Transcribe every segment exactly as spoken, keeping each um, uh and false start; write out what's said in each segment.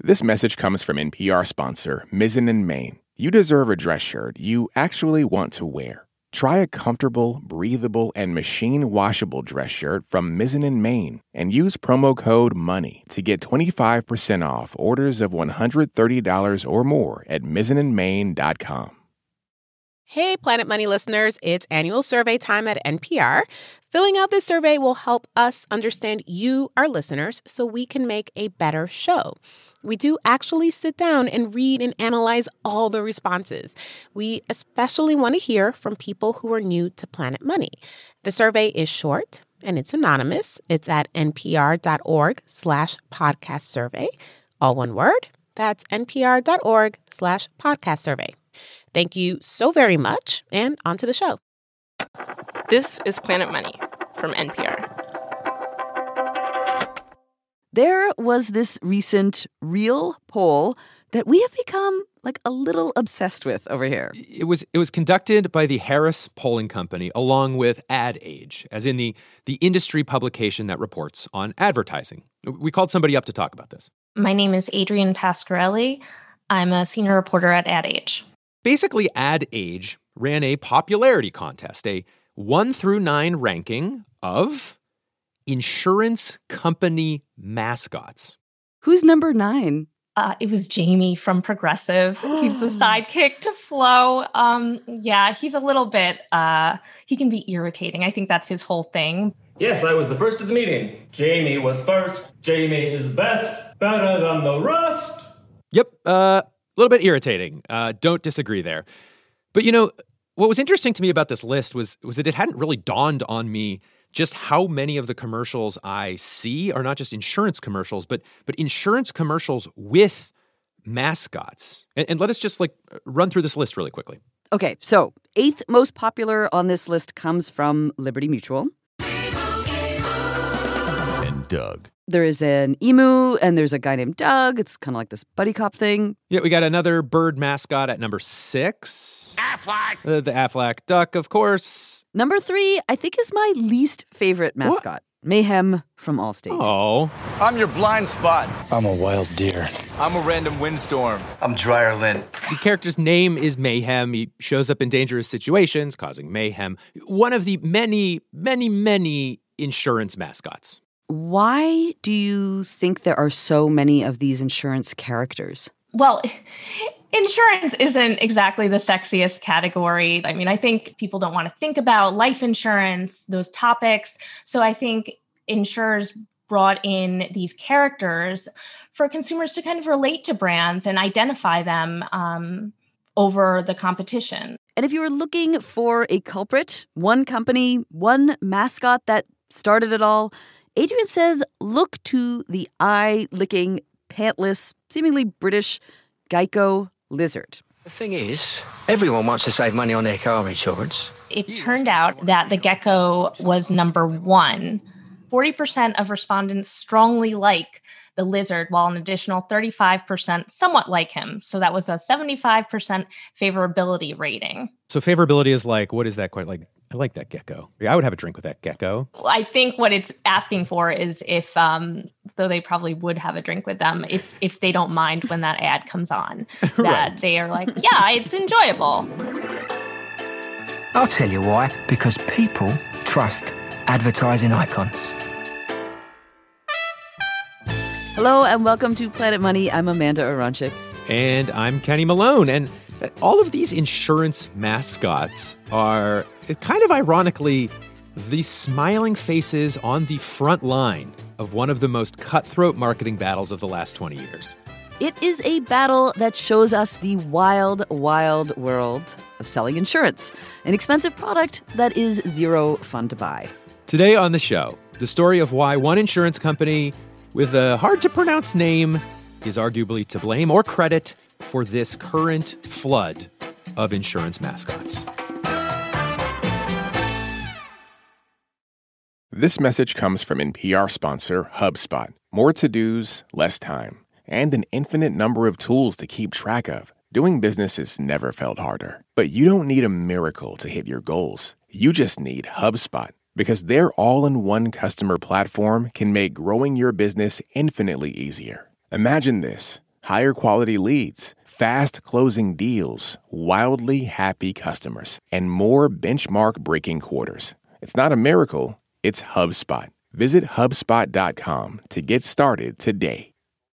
This message comes from N P R sponsor Mizzen and Main. You deserve a dress shirt you actually want to wear. Try a comfortable, breathable, and machine-washable dress shirt from Mizzen and Main and use promo code MONEY to get twenty-five percent off orders of one hundred thirty dollars or more at mizzen and main dot com. Hey, Planet Money listeners, it's annual survey time at N P R. Filling out this survey will help us understand you, our listeners, so we can make a better show. We do actually sit down and read and analyze all the responses. We especially want to hear from people who are new to Planet Money. The survey is short and it's anonymous. It's at npr.org slash podcast survey. All one word. That's npr.org slash podcast survey. Thank you so very much, and on to the show. This is Planet Money from N P R. There was this recent real poll that we have become like a little obsessed with over here. It was it was conducted by the Harris Polling Company along with Ad Age, as in the, the industry publication that reports on advertising. We called somebody up to talk about this. My name is Adrienne Pasquarelli. I'm a senior reporter at Ad Age. Basically, Ad Age ran a popularity contest, a one through nine ranking of insurance company mascots. Who's number nine? Uh, it was Jamie from Progressive. He's the sidekick to Flo. Um, yeah, he's a little bit, uh, he can be irritating. I think that's his whole thing. Yes, I was the first of the meeting. Jamie was first. Jamie is best, better than the rest. Yep, uh, a little bit irritating. Uh, don't disagree there. But, you know, what was interesting to me about this list was, was that it hadn't really dawned on me just how many of the commercials I see are not just insurance commercials, but but insurance commercials with mascots. And, and let us just like run through this list really quickly. Okay, so eighth most popular on this list comes from Liberty Mutual. And Doug. There is an emu, and there's a guy named Doug. It's kind of like this buddy cop thing. Yeah, we got another bird mascot at number six. Aflac. Uh, the Aflac duck, of course. Number three, I think, is my least favorite mascot. What? Mayhem from Allstate. Oh. I'm your blind spot. I'm a wild deer. I'm a random windstorm. I'm Dryer Lynn. The character's name is Mayhem. He shows up in dangerous situations, causing mayhem. One of the many, many, many insurance mascots. Why do you think there are so many of these insurance characters? Well, insurance isn't exactly the sexiest category. I mean, I think people don't want to think about life insurance, those topics. So I think insurers brought in these characters for consumers to kind of relate to brands and identify them um, over the competition. And if you were looking for a culprit, one company, one mascot that started it all, Adrienne says, look to the eye-licking, pantless, seemingly British Geico lizard. The thing is, everyone wants to save money on their car insurance. It turned out that the gecko was number one. forty percent of respondents strongly like the lizard, while an additional thirty-five percent somewhat like him. So that was a seventy-five percent favorability rating. So favorability is like, what is that quite like? I like that gecko. Yeah, I would have a drink with that gecko. I think what it's asking for is if, um, though they probably would have a drink with them, it's if they don't mind when that ad comes on, that right. They are like, yeah, it's enjoyable. I'll tell you why. Because people trust advertising icons. Hello and welcome to Planet Money. I'm Amanda Aronczyk. And I'm Kenny Malone. And all of these insurance mascots are kind of ironically the smiling faces on the front line of one of the most cutthroat marketing battles of the last twenty years. It is a battle that shows us the wild, wild world of selling insurance, an expensive product that is zero fun to buy. Today on the show, the story of why one insurance company with a hard-to-pronounce name is arguably to blame or credit for this current flood of insurance mascots. This message comes from N P R sponsor HubSpot. More to-dos, less time, and an infinite number of tools to keep track of. Doing business has never felt harder. But you don't need a miracle to hit your goals. You just need HubSpot, because their all-in-one customer platform can make growing your business infinitely easier. Imagine this. higher quality leads, fast closing deals, wildly happy customers, and more benchmark-breaking quarters. It's not a miracle, it's HubSpot. Visit HubSpot dot com to get started today.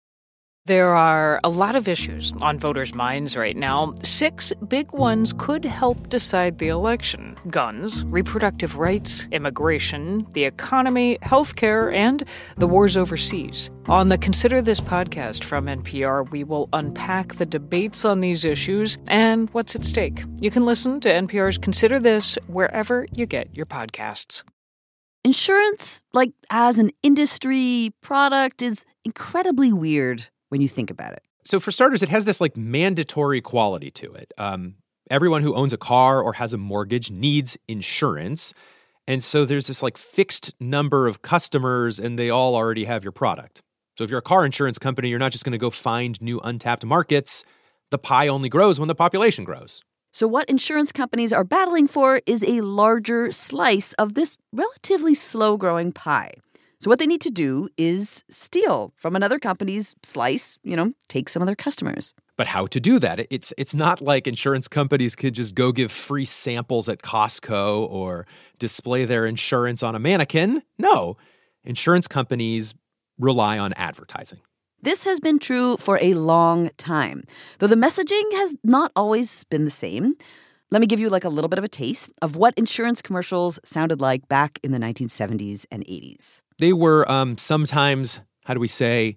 There are a lot of issues on voters' minds right now. Six big ones could help decide the election: guns, reproductive rights, immigration, the economy, healthcare, and the wars overseas. On the Consider This podcast from N P R, we will unpack the debates on these issues and what's at stake. You can listen to N P R's Consider This wherever you get your podcasts. Insurance, like as an industry product, is incredibly weird when you think about it. So for starters, it has this like mandatory quality to it. Um, everyone who owns a car or has a mortgage needs insurance. And so there's this like fixed number of customers and they all already have your product. So if you're a car insurance company, you're not just going to go find new untapped markets. The pie only grows when the population grows. So what insurance companies are battling for is a larger slice of this relatively slow-growing pie. So what they need to do is steal from another company's slice, you know, take some of their customers. But how to do that? It's it's not like insurance companies could just go give free samples at Costco or display their insurance on a mannequin. No, insurance companies rely on advertising. This has been true for a long time, though the messaging has not always been the same. Let me give you like a little bit of a taste of what insurance commercials sounded like back in the nineteen seventies and eighties. They were um, sometimes, how do we say,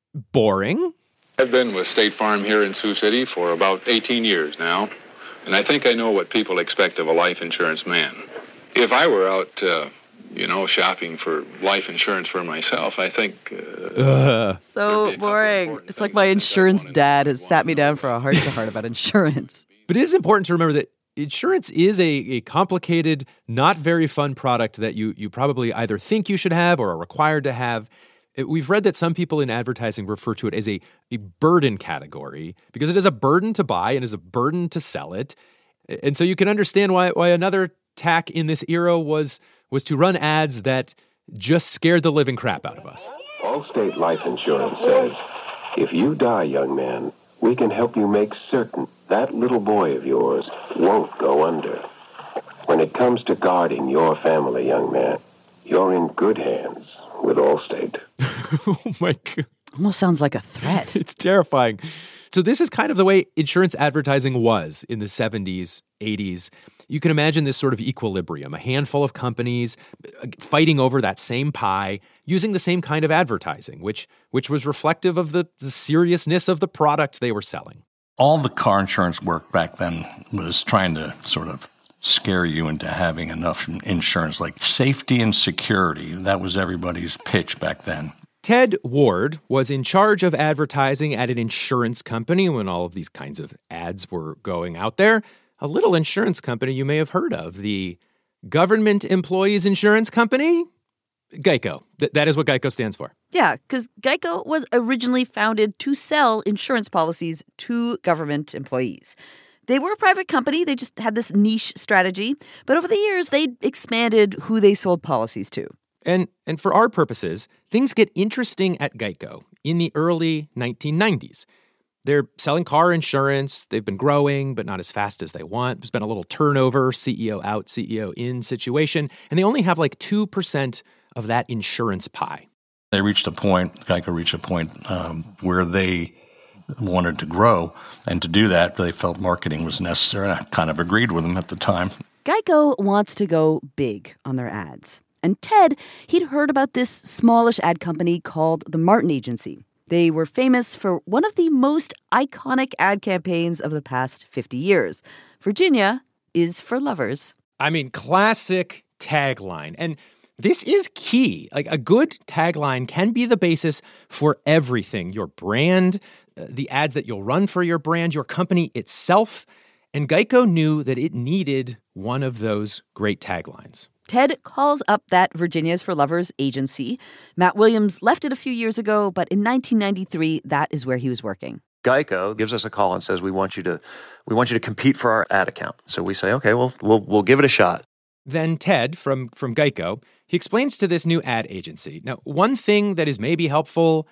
boring. I've been with State Farm here in Sioux City for about eighteen years now, and I think I know what people expect of a life insurance man. If I were out, uh, you know, shopping for life insurance for myself, I think... Uh, uh, so boring. It's like my insurance dad has sat me down for a heart-to-heart about insurance. But it is important to remember that insurance is a, a complicated, not very fun product that you you probably either think you should have or are required to have. We've read that some people in advertising refer to it as a, a burden category because it is a burden to buy and is a burden to sell it. And so you can understand why why another tack in this era was was to run ads that just scared the living crap out of us. Allstate Life Insurance says, if you die, young man, we can help you make certain that little boy of yours won't go under. When it comes to guarding your family, young man, you're in good hands with Allstate. Oh, my God. Almost sounds like a threat. It's terrifying. So this is kind of the way insurance advertising was in the seventies, eighties. You can imagine this sort of equilibrium, a handful of companies fighting over that same pie, using the same kind of advertising, which which was reflective of the, the seriousness of the product they were selling. All the car insurance work back then was trying to sort of scare you into having enough insurance, like safety and security. That was everybody's pitch back then. Ted Ward was in charge of advertising at an insurance company when all of these kinds of ads were going out there. A little insurance company you may have heard of, the Government Employees Insurance Company, Geico. Th- that is what Geico stands for. Yeah, because Geico was originally founded to sell insurance policies to government employees. They were a private company. They just had this niche strategy. But over the years, they expanded who they sold policies to. And and for our purposes, things get interesting at Geico in the early nineteen nineties. They're selling car insurance. They've been growing, but not as fast as they want. There's been a little turnover, C E O out, C E O in situation. And they only have like two percent of that insurance pie. They reached a point, Geico reached a point um, where they wanted to grow. And to do that, they felt marketing was necessary. I kind of agreed with them at the time. Geico wants to go big on their ads. And Ted, he'd heard about this smallish ad company called the Martin Agency. They were famous for one of the most iconic ad campaigns of the past fifty years. Virginia is for lovers. I mean, classic tagline. And this is key. Like, a good tagline can be the basis for everything. Your brand, the ads that you'll run for your brand, your company itself. And Geico knew that it needed one of those great taglines. Ted calls up that Virginia's for Lovers agency. Matt Williams left it a few years ago, but in nineteen ninety-three, that is where he was working. Geico gives us a call and says, we want you to we want you to compete for our ad account. So we say, okay, well, we'll we'll give it a shot. Then Ted from, from Geico, he explains to this new ad agency. Now, one thing that is maybe helpful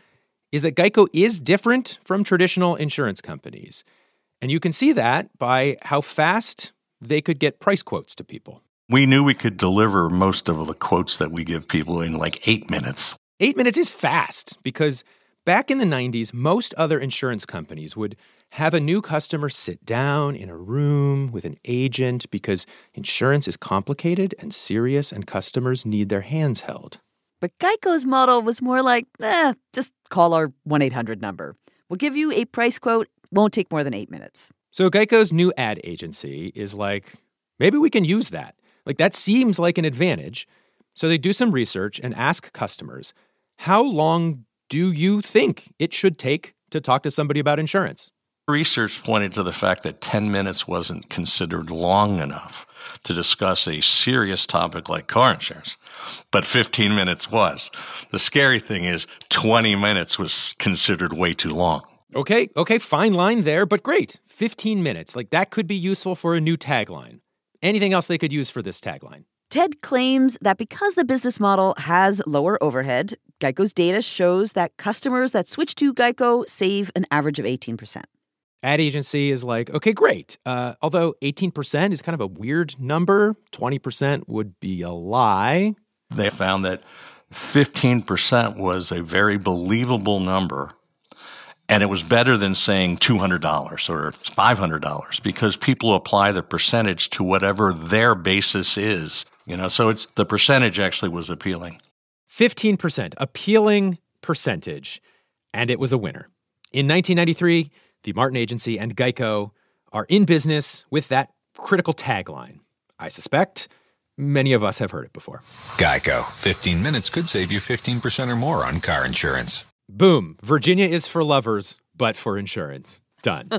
is that Geico is different from traditional insurance companies. And you can see that by how fast they could get price quotes to people. We knew we could deliver most of the quotes that we give people in like eight minutes. Eight minutes is fast because back in the nineties, most other insurance companies would have a new customer sit down in a room with an agent because insurance is complicated and serious and customers need their hands held. But Geico's model was more like, eh, just call our one eight hundred number. We'll give you a price quote. Won't take more than eight minutes. So Geico's new ad agency is like, maybe we can use that. Like, that seems like an advantage. So they do some research and ask customers, how long do you think it should take to talk to somebody about insurance? Research pointed to the fact that ten minutes wasn't considered long enough to discuss a serious topic like car insurance, but fifteen minutes was. The scary thing is twenty minutes was considered way too long. Okay, okay, fine line there, but great. fifteen minutes, like that could be useful for a new tagline. Anything else they could use for this tagline? Ted claims that because the business model has lower overhead, Geico's data shows that customers that switch to Geico save an average of eighteen percent. Ad agency is like, okay, great. Uh, although eighteen percent is kind of a weird number, twenty percent would be a lie. They found that fifteen percent was a very believable number, and it was better than saying two hundred dollars or five hundred dollars because people apply the percentage to whatever their basis is. You know, so it's the percentage actually was appealing. fifteen percent, appealing percentage, and it was a winner. In nineteen ninety-three, the Martin Agency and Geico are in business with that critical tagline. I suspect many of us have heard it before. Geico. fifteen minutes could save you fifteen percent or more on car insurance. Boom. Virginia is for lovers, but for insurance. Done.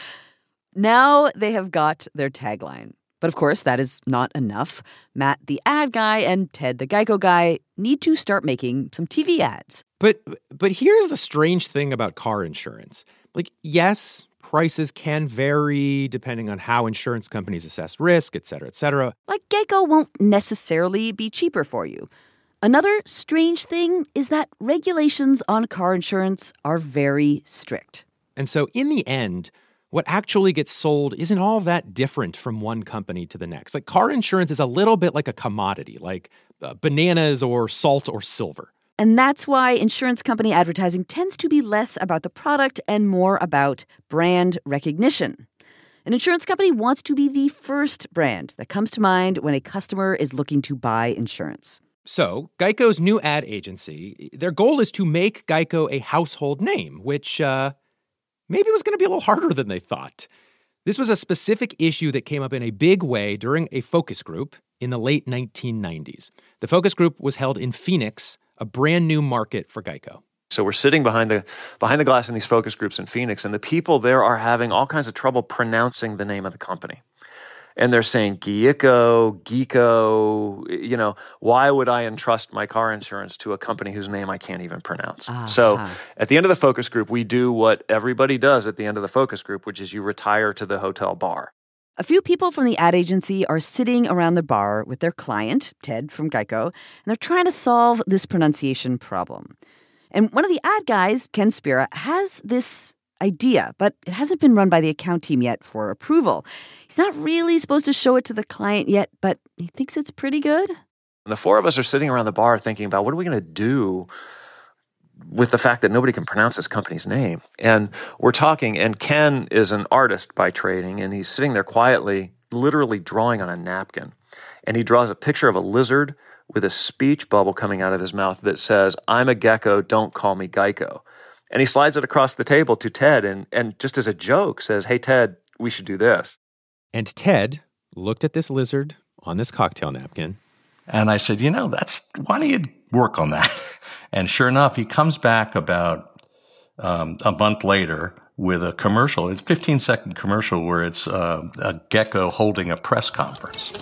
Now they have got their tagline. But of course, that is not enough. Matt, the ad guy, and Ted, the Geico guy, need to start making some T V ads. But but here's the strange thing about car insurance. Like, yes, prices can vary depending on how insurance companies assess risk, et cetera, et cetera. Like, Geico won't necessarily be cheaper for you. Another strange thing is that regulations on car insurance are very strict. And so in the end, what actually gets sold isn't all that different from one company to the next. Like, car insurance is a little bit like a commodity, like uh, bananas or salt or silver. And that's why insurance company advertising tends to be less about the product and more about brand recognition. An insurance company wants to be the first brand that comes to mind when a customer is looking to buy insurance. So, Geico's new ad agency, their goal is to make Geico a household name, which uh, maybe was going to be a little harder than they thought. This was a specific issue that came up in a big way during a focus group in the late nineteen nineties. The focus group was held in Phoenix, a brand new market for Geico. So we're sitting behind the behind the glass in these focus groups in Phoenix, and the people there are having all kinds of trouble pronouncing the name of the company. And they're saying Geico, Geeko, you know, why would I entrust my car insurance to a company whose name I can't even pronounce? Uh-huh. So at the end of the focus group, we do what everybody does at the end of the focus group, which is you retire to the hotel bar. A few people from the ad agency are sitting around the bar with their client, Ted from Geico, and they're trying to solve this pronunciation problem. And one of the ad guys, Ken Spira, has this idea, but it hasn't been run by the account team yet for approval. He's not really supposed to show it to the client yet, but he thinks it's pretty good. And the four of us are sitting around the bar thinking about what are we going to do with the fact that nobody can pronounce this company's name. And we're talking, and Ken is an artist by training, and he's sitting there quietly, literally drawing on a napkin. And he draws a picture of a lizard with a speech bubble coming out of his mouth that says, "I'm a gecko, don't call me Geico." And he slides it across the table to Ted and, and just as a joke says, "Hey, Ted, we should do this." And Ted looked at this lizard on this cocktail napkin. And I said, you know, that's why don't you work on that? And sure enough, he comes back about um, a month later with a commercial. It's a fifteen-second commercial where it's uh, a gecko holding a press conference.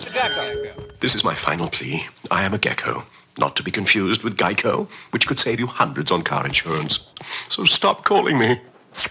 This is my final plea. I am a gecko, not to be confused with Geico, which could save you hundreds on car insurance. So stop calling me.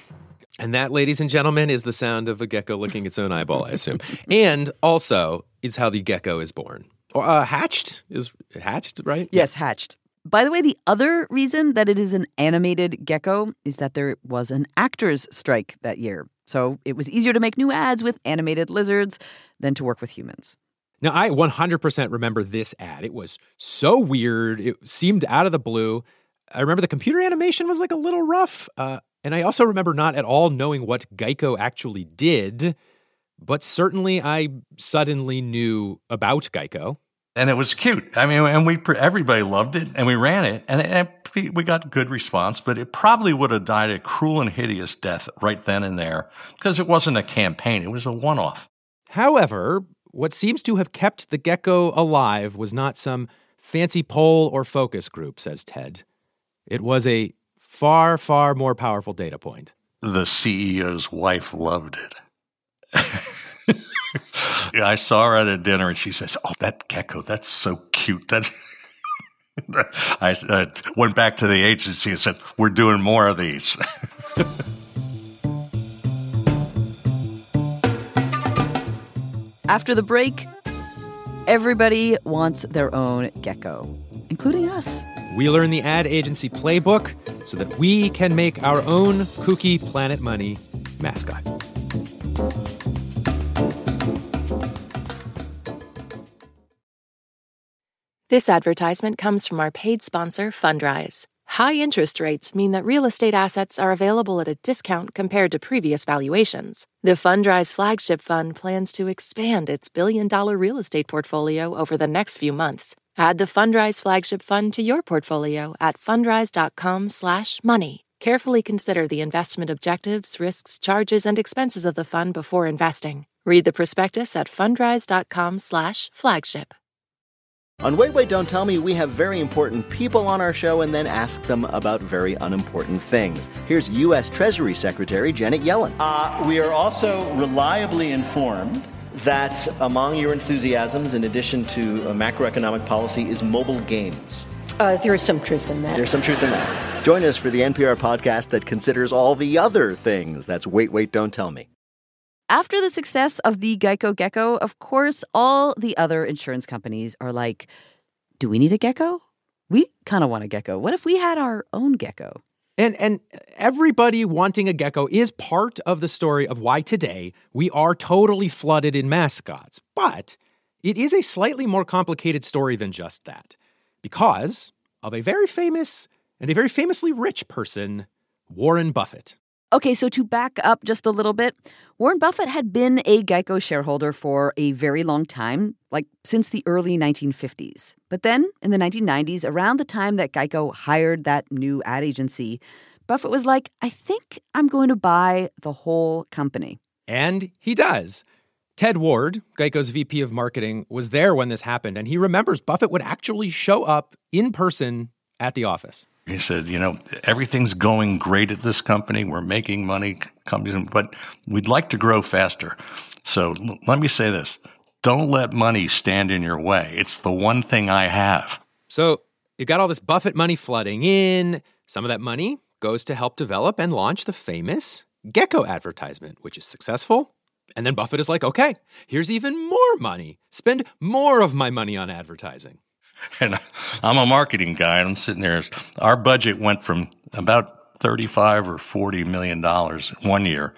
And that, ladies and gentlemen, is the sound of a gecko licking its own eyeball, I assume. And also is how the gecko is born. Or uh, hatched? Is it hatched, right? Yes, hatched. By the way, the other reason that it is an animated gecko is that there was an actors' strike that year. So it was easier to make new ads with animated lizards than to work with humans. Now, I one hundred percent remember this ad. It was so weird. It seemed out of the blue. I remember the computer animation was like a little rough. Uh, and I also remember not at all knowing what Geico actually did. But certainly I suddenly knew about Geico. And it was cute. I mean, and we everybody loved it, and we ran it, and it, we got good response. But it probably would have died a cruel and hideous death right then and there because it wasn't a campaign. It was a one-off. However, what seems to have kept the gecko alive was not some fancy poll or focus group, says Ted. It was a far, far more powerful data point. The C E O's wife loved it. I saw her at a dinner and she says, "Oh, that gecko, that's so cute." That I uh, went back to the agency and said, "We're doing more of these." After the break, everybody wants their own gecko, including us. We learn the ad agency playbook so that we can make our own kooky Planet Money mascot. This advertisement comes from our paid sponsor, Fundrise. High interest rates mean that real estate assets are available at a discount compared to previous valuations. The Fundrise Flagship Fund plans to expand its billion-dollar real estate portfolio over the next few months. Add the Fundrise Flagship Fund to your portfolio at fundrise.com slash money. Carefully consider the investment objectives, risks, charges, and expenses of the fund before investing. Read the prospectus at fundrise.com slash flagship. On Wait, Wait, Don't Tell Me, we have very important people on our show and then ask them about very unimportant things. Here's U S Treasury Secretary Janet Yellen. Uh, we are also reliably informed that among your enthusiasms, in addition to uh, macroeconomic policy, is mobile games. Uh, there is some truth in that. There's some truth in that. Join us for the N P R podcast that considers all the other things. That's Wait, Wait, Don't Tell Me. After the success of the Geico Gecko, of course, all the other insurance companies are like, do we need a gecko? We kind of want a gecko. What if we had our own gecko? And and everybody wanting a gecko is part of the story of why today we are totally flooded in mascots. But it is a slightly more complicated story than just that, because of a very famous and a very famously rich person, Warren Buffett. Okay, so to back up just a little bit, Warren Buffett had been a Geico shareholder for a very long time, like since the early nineteen fifties. But then in the nineteen nineties, around the time that Geico hired that new ad agency, Buffett was like, I think I'm going to buy the whole company. And he does. Ted Ward, Geico's V P of marketing, was there when this happened, and he remembers Buffett would actually show up in person at the office. He said, you know, everything's going great at this company. We're making money, companies, but we'd like to grow faster. So l- let me say this. Don't let money stand in your way. It's the one thing I have. So you got all this Buffett money flooding in. Some of that money goes to help develop and launch the famous Gecko advertisement, which is successful. And then Buffett is like, okay, here's even more money. Spend more of my money on advertising. And I'm a marketing guy, and I'm sitting there. Our budget went from about thirty-five or forty million dollars one year.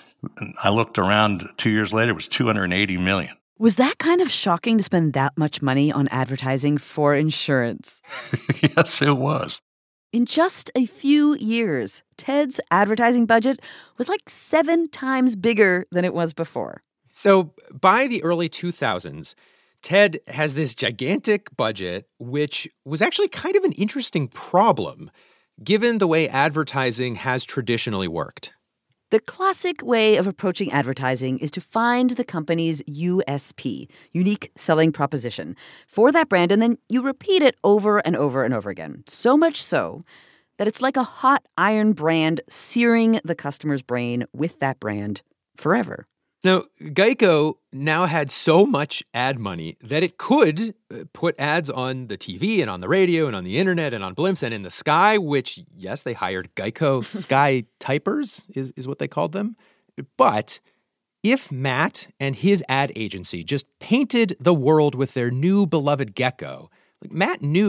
I looked around two years later, it was two hundred eighty million. Was that kind of shocking to spend that much money on advertising for insurance? Yes, it was. In just a few years, Ted's advertising budget was like seven times bigger than it was before. So by the early two thousands, Ted has this gigantic budget, which was actually kind of an interesting problem, given the way advertising has traditionally worked. The classic way of approaching advertising is to find the company's U S P, unique selling proposition, for that brand, and then you repeat it over and over and over again. So much so that it's like a hot iron brand searing the customer's brain with that brand forever. Now, Geico now had so much ad money that it could put ads on the T V and on the radio and on the internet and on blimps and in the sky, which, yes, they hired Geico Sky Typers, is, is what they called them. But if Matt and his ad agency just painted the world with their new beloved gecko, like Matt knew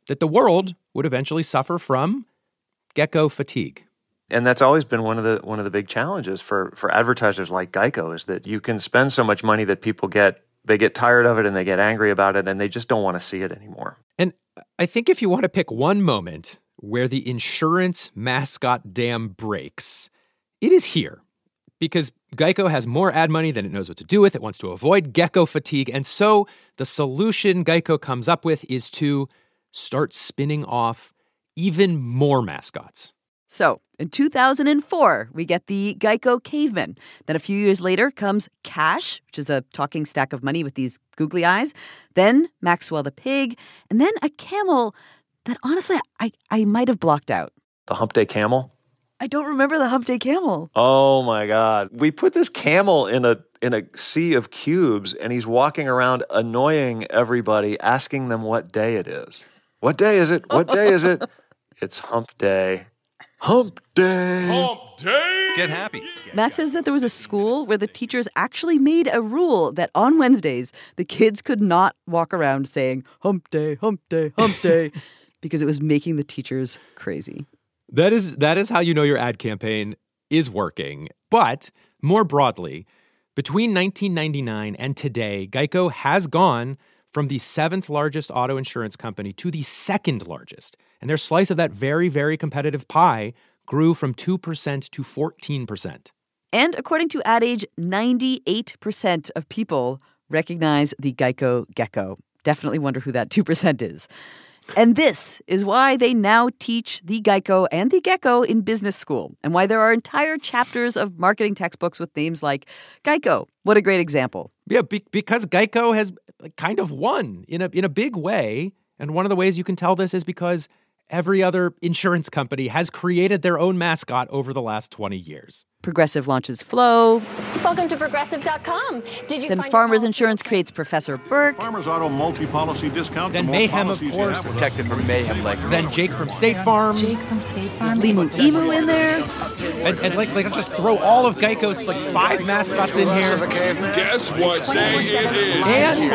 that the world would eventually suffer from gecko fatigue. And that's always been one of the one of the big challenges for, for advertisers like Geico, is that you can spend so much money that people get they get tired of it and they get angry about it and they just don't want to see it anymore. And I think if you want to pick one moment where the insurance mascot dam breaks, it is here. Because Geico has more ad money than it knows what to do with. It wants to avoid gecko fatigue. And so the solution Geico comes up with is to start spinning off even more mascots. So, in two thousand four, we get the Geico Caveman. Then a few years later comes Cash, which is a talking stack of money with these googly eyes. Then Maxwell the Pig. And then a camel that, honestly, I, I might have blocked out. The Hump Day Camel? I don't remember the Hump Day Camel. Oh, my God. We put this camel in a in a sea of cubes, and he's walking around annoying everybody, asking them what day it is. What day is it? What day is it? It's Hump Day. Hump Day. Hump Day. Get happy. Matt says that there was a school where the teachers actually made a rule that on Wednesdays, the kids could not walk around saying, Hump Day, Hump Day, Hump Day, because it was making the teachers crazy. That is that is how you know your ad campaign is working. But more broadly, between nineteen ninety-nine and today, Geico has gone from the seventh largest auto insurance company to the second largest. And their slice of that very, very competitive pie grew from two percent to fourteen percent. And according to Ad Age, ninety-eight percent of people recognize the Geico gecko. Definitely wonder who that two percent is. And this is why they now teach the Geico and the gecko in business school, and why there are entire chapters of marketing textbooks with names like Geico. What a great example. Yeah, be- because Geico has kind of won in a in a big way. And one of the ways you can tell this is because every other insurance company has created their own mascot over the last twenty years. Progressive launches Flo. Welcome to Progressive dot com. Did you Then find Farmers Insurance creates Professor Burke. Farmers Auto multi-policy discount. Then Mayhem, of course. Protected from mayhem like Then Jake from State Farm. Jake from State Farm. Limu Emu in there. And, and like, like, just throw all of Geico's like five mascots in here. Guess what day it is? And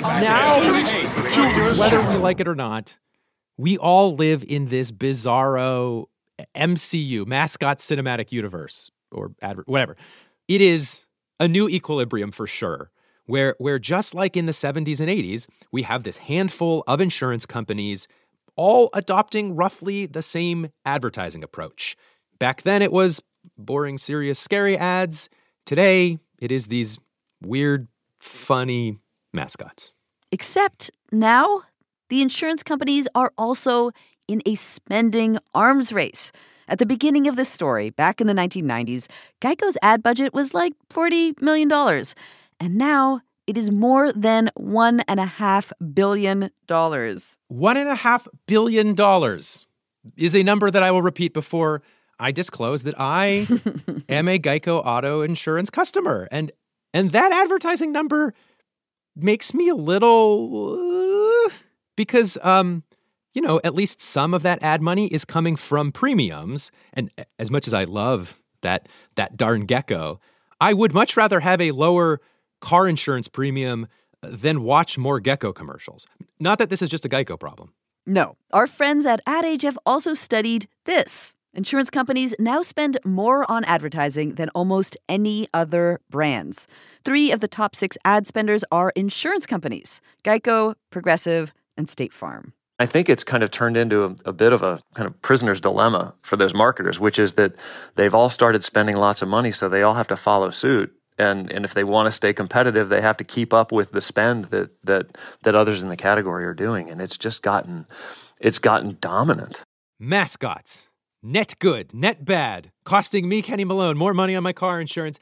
now, whether we like it or not, we all live in this bizarro M C U, mascot cinematic universe, or adver- whatever. It is a new equilibrium for sure, where, where just like in the seventies and eighties, we have this handful of insurance companies all adopting roughly the same advertising approach. Back then, it was boring, serious, scary ads. Today, it is these weird, funny mascots. Except now, the insurance companies are also in a spending arms race. At the beginning of this story, back in the nineteen nineties, Geico's ad budget was like forty million dollars. And now it is more than one point five billion dollars. One and a half billion dollars is a number that I will repeat before I disclose that I am a Geico auto insurance customer. And and that advertising number makes me a little... Uh, because, um, you know, at least some of that ad money is coming from premiums. And as much as I love that that darn gecko, I would much rather have a lower car insurance premium than watch more gecko commercials. Not that this is just a Geico problem. No. Our friends at Ad Age have also studied this. Insurance companies now spend more on advertising than almost any other brands. Three of the top six ad spenders are insurance companies: Geico, Progressive, and State Farm. I think it's kind of turned into a, a bit of a kind of prisoner's dilemma for those marketers, which is that they've all started spending lots of money, so they all have to follow suit. And and if they want to stay competitive, they have to keep up with the spend that that that others in the category are doing. And it's just gotten it's gotten dominant. Mascots. Net good, net bad. Costing me, Kenny Malone, more money on my car insurance.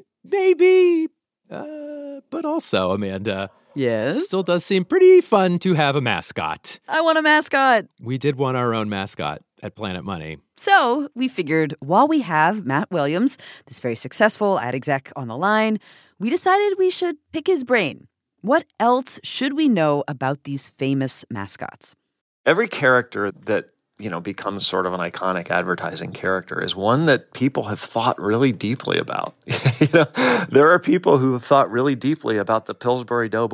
Maybe. Uh, but also, Amanda. Yes? Still does seem pretty fun to have a mascot. I want a mascot. We did want our own mascot at Planet Money. So we figured while we have Matt Williams, this very successful ad exec, on the line, we decided we should pick his brain. What else should we know about these famous mascots? Every character that, you know, becomes sort of an iconic advertising character is one that people have thought really deeply about. You know, there are people who have thought really deeply about the Pillsbury Doughboy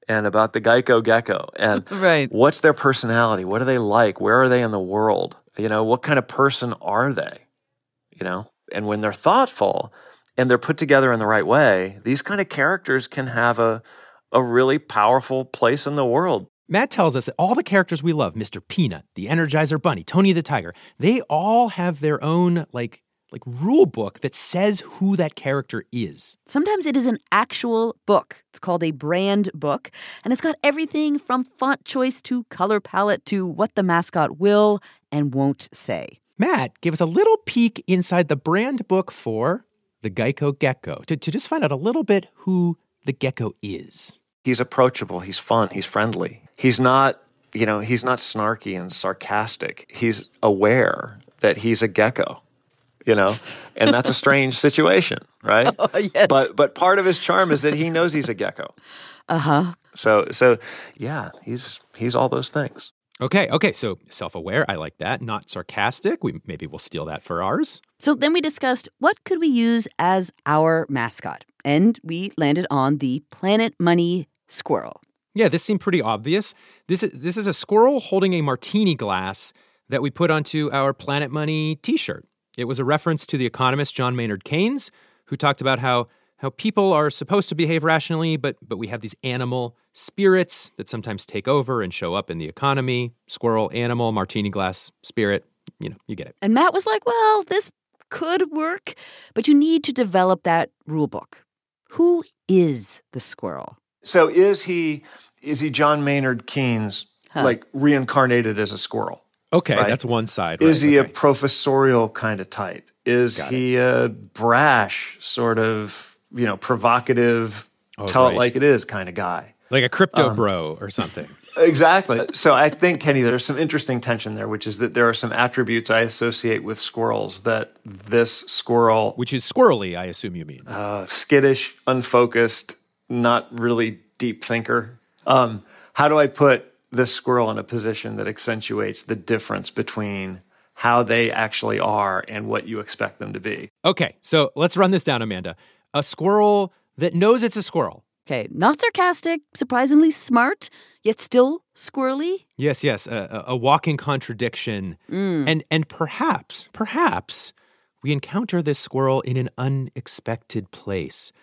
and about the Geico gecko and right. what's their personality? What are they like? Where are they in the world? You know, what kind of person are they? You know, and when they're thoughtful and they're put together in the right way, these kind of characters can have a a really powerful place in the world. Matt tells us that all the characters we love, Mister Peanut, the Energizer Bunny, Tony the Tiger, they all have their own, like, like rule book that says who that character is. Sometimes it is an actual book. It's called a brand book, and it's got everything from font choice to color palette to what the mascot will and won't say. Matt gave us a little peek inside the brand book for the Geico Gecko to, to just find out a little bit who the gecko is. He's approachable. He's fun. He's friendly. He's not, you know, he's not snarky and sarcastic. He's aware that he's a gecko, you know, and that's a strange situation, right? Oh, yes. But but part of his charm is that he knows he's a gecko. Uh-huh. So so yeah, he's he's all those things. Okay, okay, so self-aware, I like that. Not sarcastic. We maybe we'll steal that for ours. So then we discussed what could we use as our mascot, and we landed on the Planet Money squirrel. Yeah, this seemed pretty obvious. This is this is a squirrel holding a martini glass that we put onto our Planet Money t-shirt. It was a reference to the economist John Maynard Keynes, who talked about how how people are supposed to behave rationally, but but we have these animal spirits that sometimes take over and show up in the economy. Squirrel, animal, martini glass, spirit, you know, you get it. And Matt was like, well, this could work, but you need to develop that rule book. Who is the squirrel? So is he is he John Maynard Keynes, huh. like reincarnated as a squirrel? Okay, right? That's one side. Is right? he okay. a professorial kind of type? Is Got he it. a brash, sort of, you know, provocative, oh, tell right. it like it is kind of guy? Like a crypto um, bro or something. Exactly. So I think, Kenny, there's some interesting tension there, which is that there are some attributes I associate with squirrels that this squirrel... Which is squirrely, I assume you mean. Uh, skittish, unfocused, not really deep thinker. Um, how do I put this squirrel in a position that accentuates the difference between how they actually are and what you expect them to be? Okay, so let's run this down, Amanda. A squirrel that knows it's a squirrel. Okay, not sarcastic, surprisingly smart, yet still squirrely. Yes, yes, a, a walking contradiction. Mm. And and perhaps, perhaps, we encounter this squirrel in an unexpected place.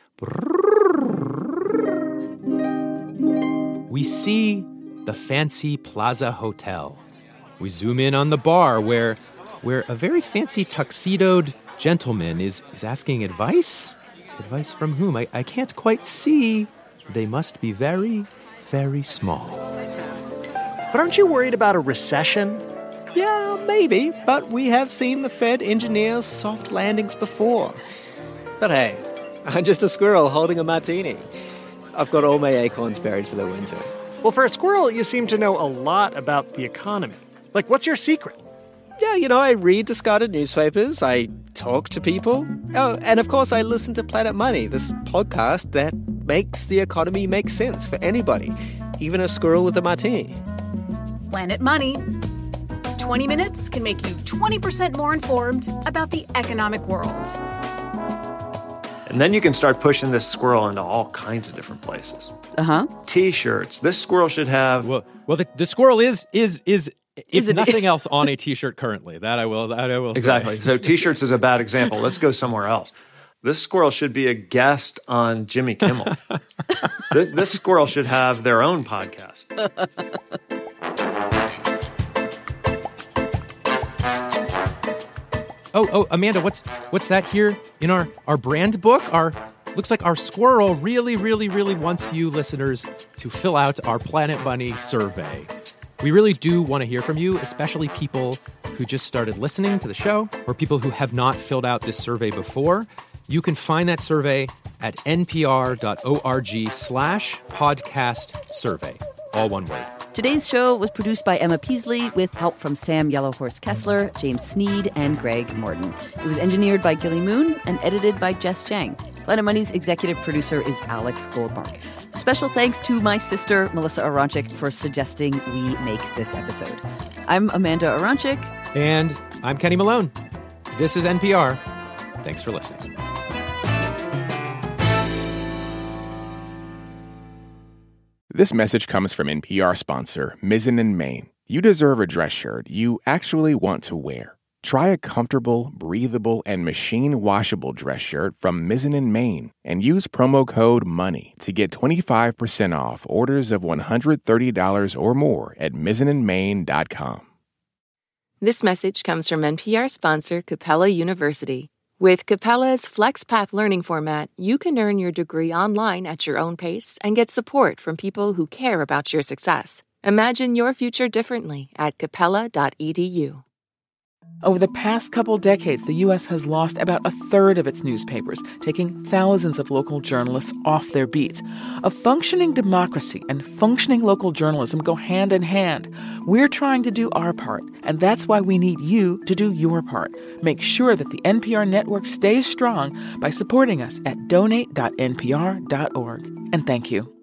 We see the fancy Plaza Hotel. We zoom in on the bar where where a very fancy tuxedoed gentleman is, is asking advice. Advice from whom? I, I can't quite see. They must be very, very small. But aren't you worried about a recession? Yeah, maybe, but we have seen the Fed engineer soft landings before. But hey, I'm just a squirrel holding a martini. I've got all my acorns buried for the winter. Well, for a squirrel, you seem to know a lot about the economy. Like, what's your secret? Yeah, you know, I read discarded newspapers, I talk to people. Oh, and of course I listen to Planet Money, this podcast that makes the economy make sense for anybody, even a squirrel with a martini. Planet Money. twenty minutes can make you twenty percent more informed about the economic world. And then you can start pushing this squirrel into all kinds of different places. Uh-huh. T-shirts. This squirrel should have... Well, well the, the squirrel is, is, is... If Is it- nothing else, on a T-shirt currently. That I will. That I will. Exactly. Say. So T-shirts is a bad example. Let's go somewhere else. This squirrel should be a guest on Jimmy Kimmel. this, this squirrel should have their own podcast. Oh, oh, Amanda, what's what's that here in our our brand book? Our looks like our squirrel really, really, really wants you listeners to fill out our Planet Money survey. We really do want to hear from you, especially people who just started listening to the show or people who have not filled out this survey before. You can find that survey at npr.org slash podcast survey. All one word. Today's show was produced by Emma Peasley with help from Sam Yellowhorse Kessler, James Sneed, and Greg Morton. It was engineered by Gilly Moon and edited by Jess Chang. Planet Money's executive producer is Alex Goldmark. Special thanks to my sister, Melissa Aronchik, for suggesting we make this episode. I'm Amanda Aronchik. And I'm Kenny Malone. This is N P R. Thanks for listening. This message comes from N P R sponsor Mizzen and Main. You deserve a dress shirt you actually want to wear. Try a comfortable, breathable, and machine-washable dress shirt from Mizzen and Main and use promo code MONEY to get twenty-five percent off orders of one hundred thirty dollars or more at mizzen and main dot com. This message comes from N P R sponsor Capella University. With Capella's FlexPath learning format, you can earn your degree online at your own pace and get support from people who care about your success. Imagine your future differently at capella dot e d u. Over the past couple decades, the U S has lost about a third of its newspapers, taking thousands of local journalists off their beats. A functioning democracy and functioning local journalism go hand in hand. We're trying to do our part, and that's why we need you to do your part. Make sure that the N P R network stays strong by supporting us at donate dot n p r dot org. And thank you.